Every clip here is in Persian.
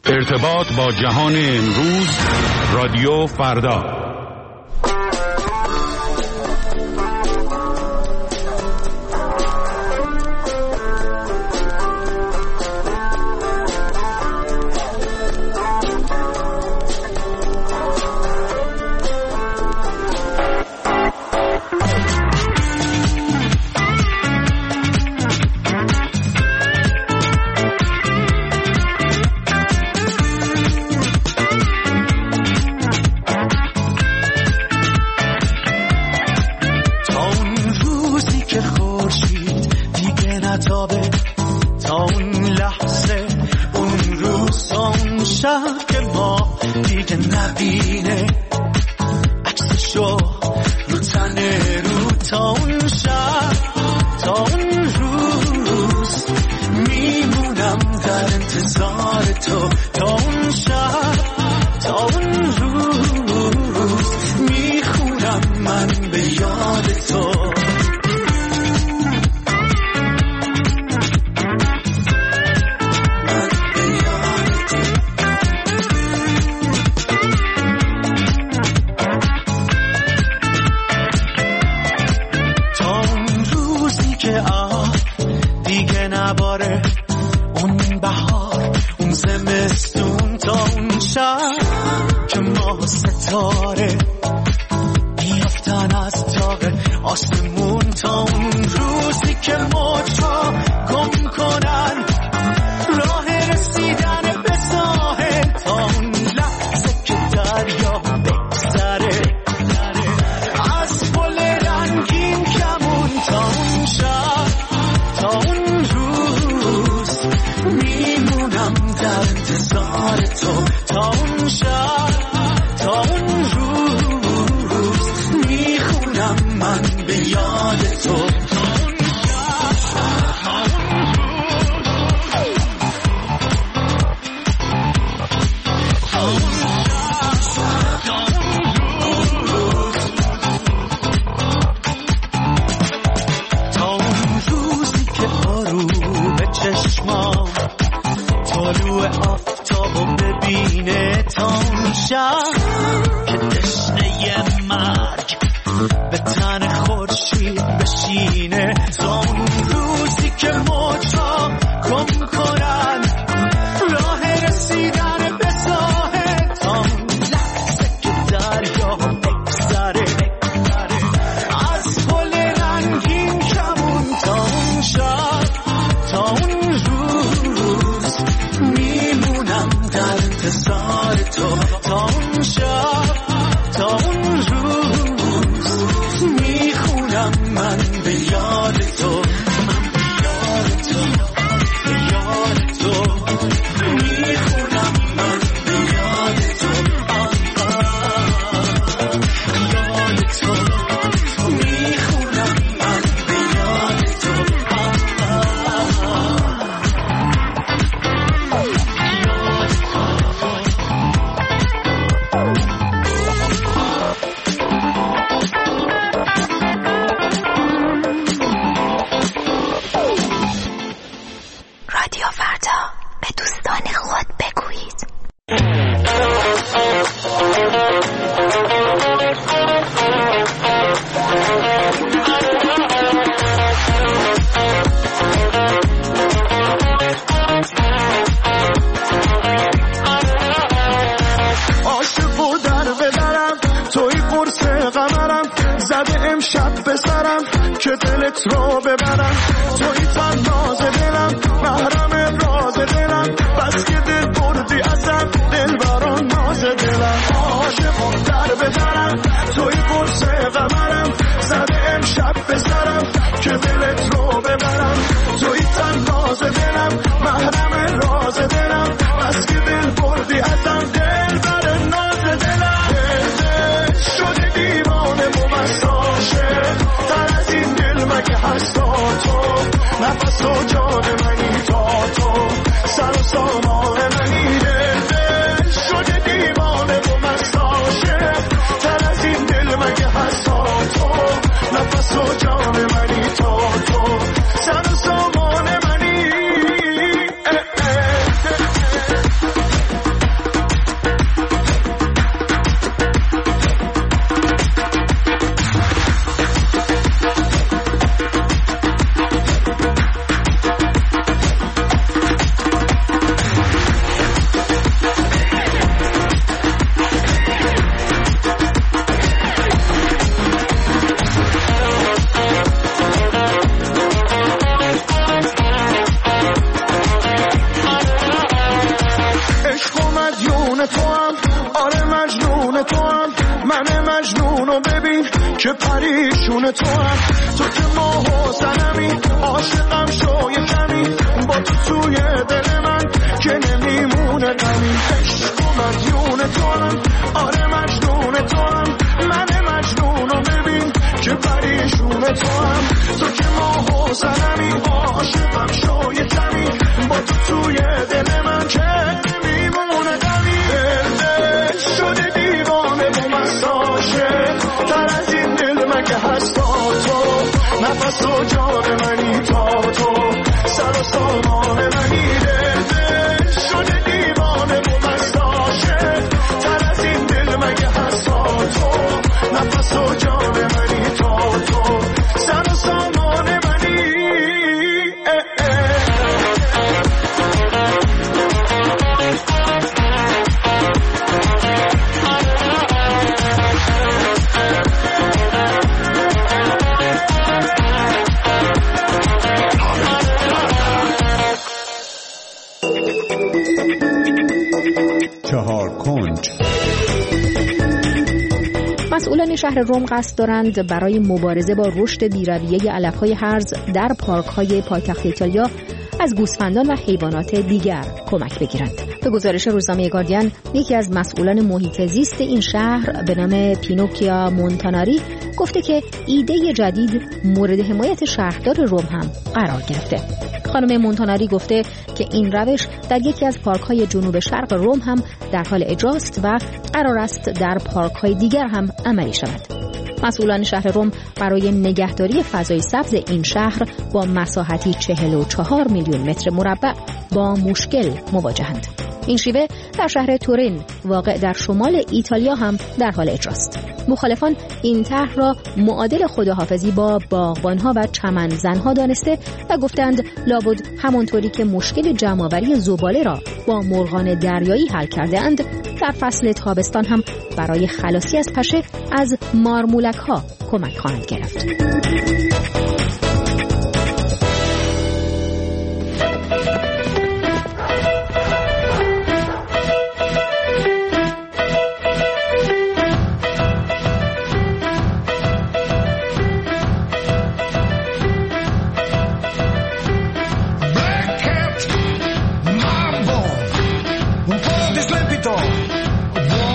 ارتباط با جهان امروز، رادیو فردا. نفس مجنون تو هم، آره مجنون تو هم، من مجنونو ببین که پریشون تو هم. تو که ماه و سنمی، عاشقم شو یه کمی، با تو توی دل من که نمیمونه غمی. عشق و مدیون تو هم، آره مجنون تو هم، من مجنونو ببین که پریشون تو هم. تو که ماه و سنمی، عاشقم شو یه کمی، با تو توی دل من که نمیمونه غمی. دل شده دیوانه و مساشه، تر از این دل مگه هست تا تو، نفس و جان منی تا تو، سر و سامان منی. دل شده دیوانه و مساشه، تر از این دل مگه هست تا تو، نفس و جان منی تا تو، سر و سامان منی. مسئولان شهر رم قصد دارند برای مبارزه با رشد بی‌رویه علف‌های هرز در پارک‌های پایتخت ایتالیا از گوسفندان و حیوانات دیگر کمک بگیرند. به گزارش روزنامه گاردین، یکی از مسئولان محیط زیست این شهر به نام پینوکیا مونتاناری گفته که ایده جدید مورد حمایت شهردار رم هم قرار گرفته. خانم مونتاناری گفته که این روش در یکی از پارک‌های جنوب شرق رم هم در حال اجراست و قرار است در پارک‌های دیگر هم عملی شود. مسئولان شهر رم برای نگهداری فضای سبز این شهر با مساحتی 44 میلیون متر مربع با مشکل مواجهند. این شیوه در شهر تورین واقع در شمال ایتالیا هم در حال اجراست. مخالفان این طرح را معادل خداحافظی با باغبان‌ها و چمنزن‌ها دانسته و گفتند لابد همانطوری که مشکل جمع‌آوری زباله را با مرغان دریایی حل کرده‌اند، در فصل تابستان هم برای خلاصی از پشه از مارمولک‌ها کمک خواهند گرفت.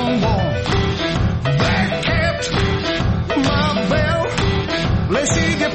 Sigue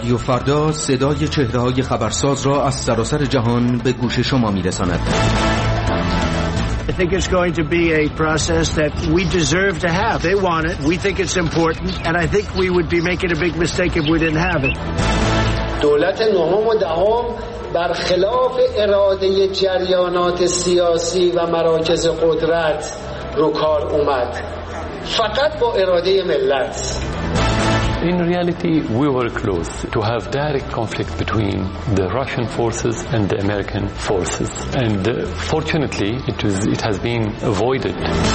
رادیو فردا صدای چهره‌های خبرساز را از سراسر جهان به گوش شما می‌رساند. I think it's going to be a process that we deserve to have. They want it. We think it's important. And I think we would be making a big mistake if we didn't have it. دولت نهم و دهم برخلاف اراده جریانات سیاسی و مراکز قدرت رو کار اومد. فقط با اراده ملت. In reality, we were close to have direct conflict between the Russian forces and the American forces. And fortunately, it has been avoided.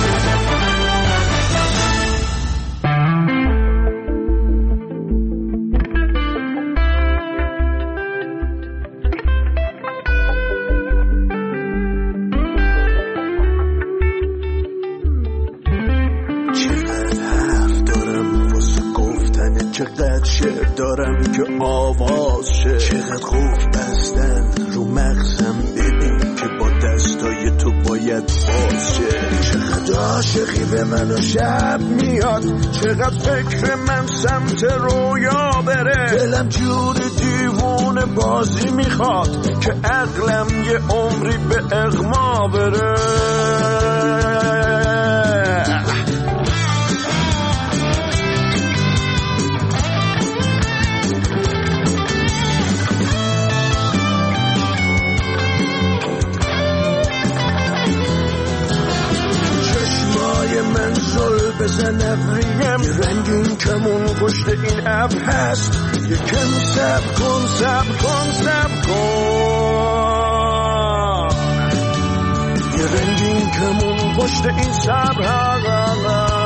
چقدر شعر دارم که آواز شه، چقدر قفل بستن رو مغزم، ببین که با دستای تو باید باز شه. چقدر عاشقی به من و شب میاد، چقدر فکر من سمت رویا بره. دلم جور دیوونه بازی میخواد که عقلم یه عمری به اغما بره. بزن ابریم رنگین کمون پشت این ابر هست. یکم صبر کن صبر کن صبر کن، یه رنگین کمون پشت این صبر هست.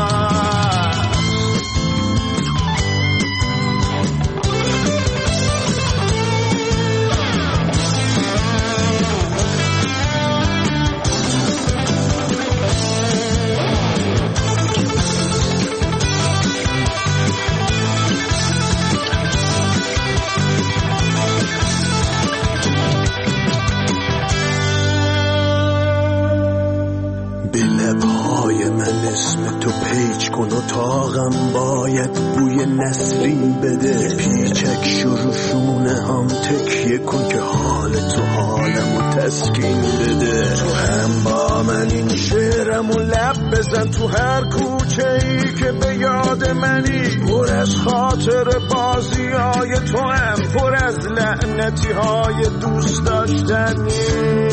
اسم تو پیچ کن و تاقم باید بوی نسرین بده. پیچک شروشونه هم تکیه کن که حال تو حالمو تسکین بده. تو هم با من این شعرمو لب بزن، تو هر کوچه ای که به یاد منی. پر از خاطر بازی های تو هم، پر از لعنتی های دوست داشتنی.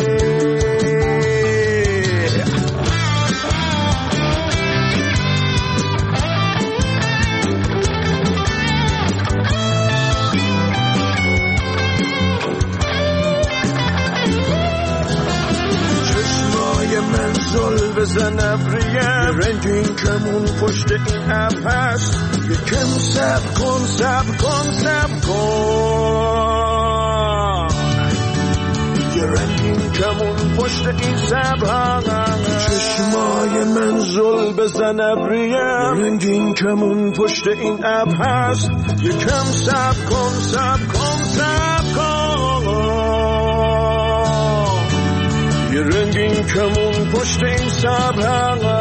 بزن ابریم رنگین کمون پشت این ابر هست. یکم صبر کن صبر کن صبر کن، یه رنگین کمون پشت این صبر هست. چشمای من زل بزن ابریم رنگین کمون پشت این ابر هست. یکم صبر کن صبر کن صبر کن، یه رنگین کمون پشت این صبر هست.